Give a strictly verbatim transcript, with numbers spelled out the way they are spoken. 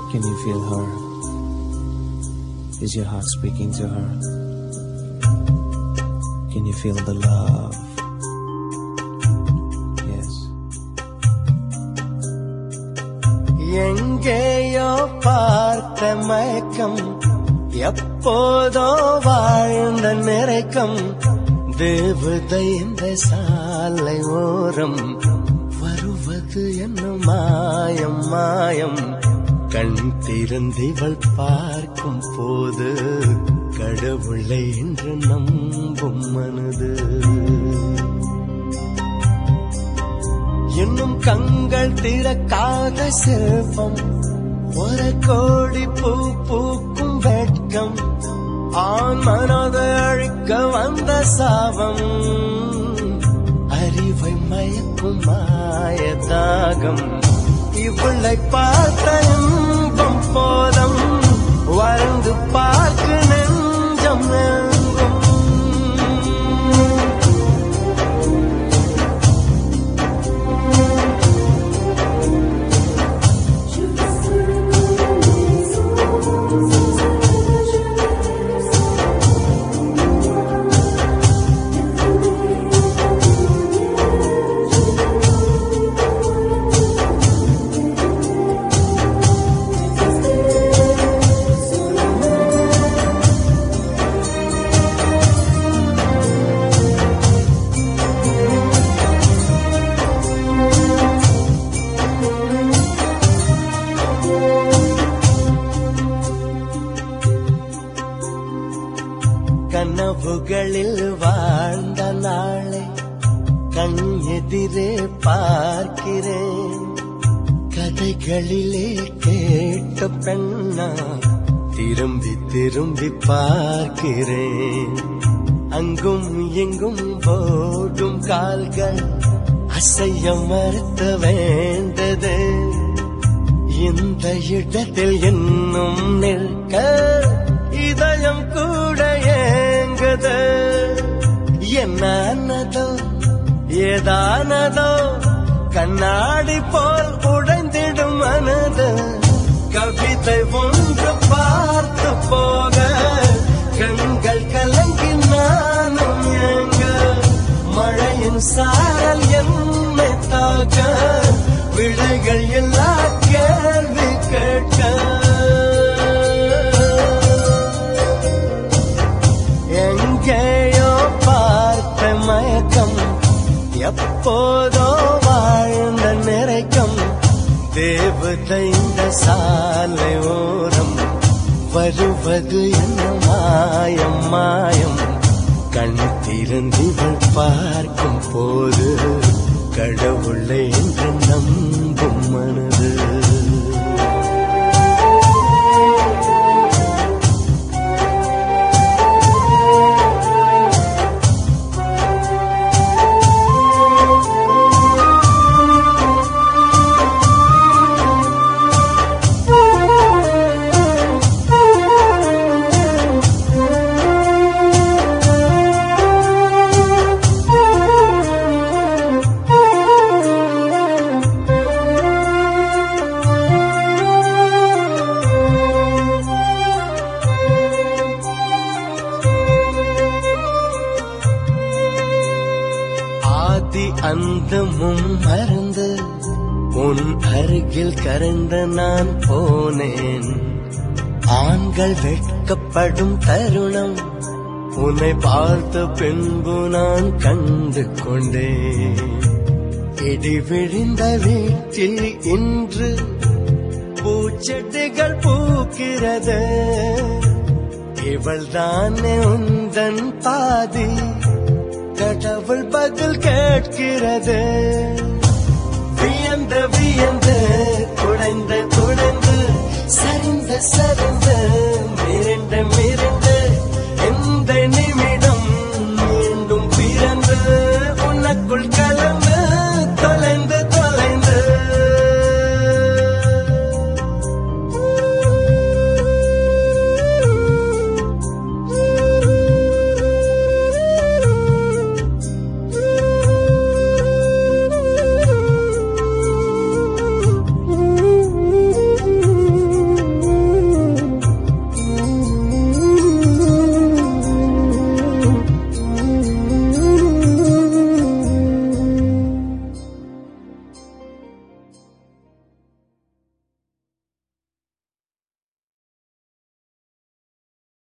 Can you feel her? Is your heart speaking to her? Can you feel the love? Yes. எங்கேயோ பார்த்த மயக்கம், எப்போதோ வாழ்ந்த நிறைக்கம், தேவதை இந்த சாலை ஓரம் வருவது என்ன மாயம் மாயம். கண் திறந்திவள் பார்க்கும் போது கடவுளை என்று நம்பும் மனது. இன்னும் கண்கள் திறக்காத சிற்பம், ஒரு கோடி பூ பூக்கும் வெட்கம், ஆண் மனதை அழிக்க வந்த சாபம், அறிவை மயக்கும் மாயதாகம். இவளை பார்த்த இன்பம் போதும் வறண்டு பார்க்க நெஞ்சம் எங்கும். கனவுகளில் வாழ்ந்த நாளை கண் எதிரே பார்க்கிறேன். கதைகளிலே கேட்ட பெண்ணா திரும்பி திரும்பி பார்க்கிறேன். அங்கும் எங்கும் ஓடும் கால்கள் அசைய மறுத்த வேண்டது. இந்த இடத்தில் இன்னும் நிற்க இதயம் கூட ஏங்குது. என்னதோ ஏதானதோ கண்ணாடி போல் உடைந்திடும் மனது. கவிதை ஒன்று பார்த்து போக கண்கள் கலங்கி நானும் ஏங்க. மழையின் சாரல் என்னை தாக்க விடைகள் எல்லா கேள்வி கேட்க. எங்கேயோ பார்த்த மயக்கம், எப்போதோ வாழ்ந்த நிறைக்கம், தேவதை இந்த சாலை ஓரம் வருவது என்ன மாயம் மாயம். கண் திறந்திவள் பார்க்கும் போது கடவுளை என்று நம்பும் மனது. அந்தமும் மறந்து உன் அருகில் கரைந்து நான் போனேன். ஆண்கள் வெட்கப்படும் தருணம் உன்னை பார்த்த பின்பு நான் கண்டு கொண்டேன். இடி விழுந்த வீட்டில் இன்று பூச்செடிகள் பூக்கிறது. இவள் தானே உந்தன் பாதி, கடவுள் பதில் கேட்கிறது. வியந்து வியந்து குடைந்து குடைந்து சரிந்து சரிந்து மிரண்டு